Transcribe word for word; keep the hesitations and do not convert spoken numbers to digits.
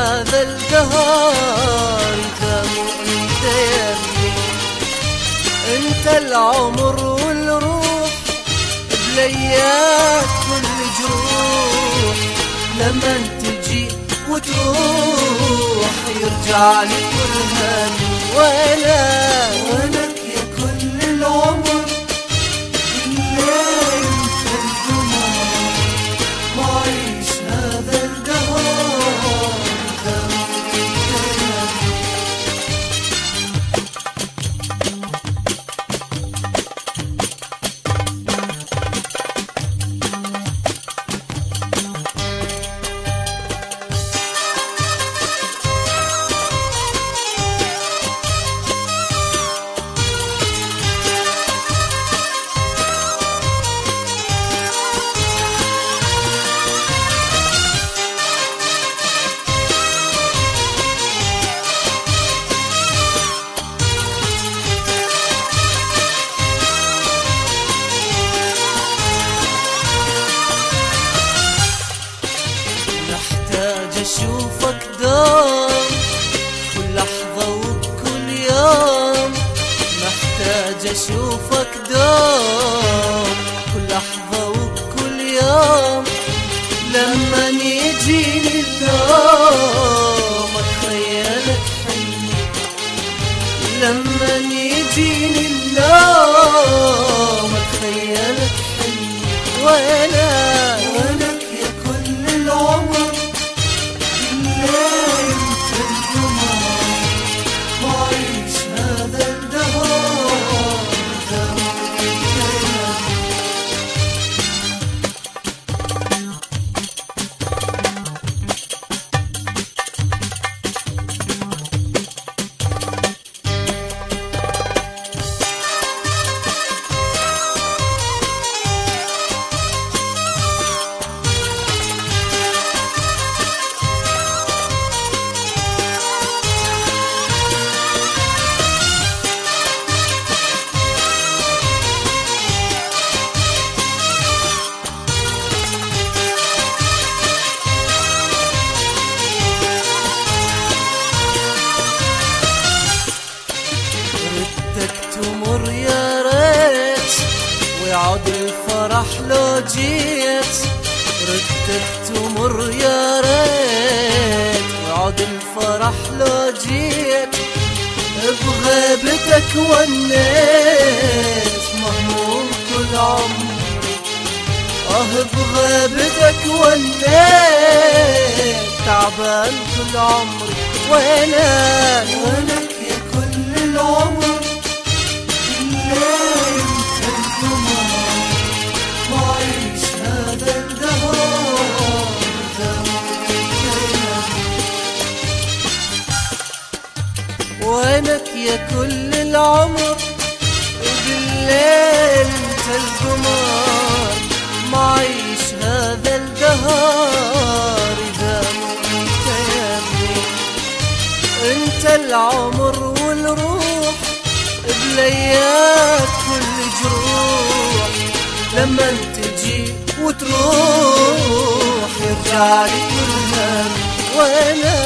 هذا الدهر إذا مو انت يا ابني. انت العمر والروح بليات كل جروح، لما تجي وتروح يرجع لي كل همي. وانا ولك يا كل العمر الليل انت القمر، وعيش هذا الدهر إذا مو انت يا ابني. أشوفك دوم كل لحظة وكل يوم، محتاج أشوفك دوم كل لحظة وكل يوم. لما يجيني النوم أتخيلك حلمي، لما يجيني النوم أتخيلك حلمي. وأنا ولك يا كل العمر تمر يا ريت ويعود الفرح لو جيت، ردك تمر يا ريت ويعود الفرح لو جيت. بغيبتك ونيت مهموم كل عمري، اه بغيبتك ونيت تعبان كل عمري. وانا ولك يا كل العمر الليل القمر، وعيش هذا الدهر إذا مو انت يا ابني. وينك يا كل العمر وبالليل انت القمر، معيش هذا الدهر إذا مو انت يا ابني. انت العمر والروح بليات كل جروح، لما تجي وتروح يرجع لي كل هم. وانا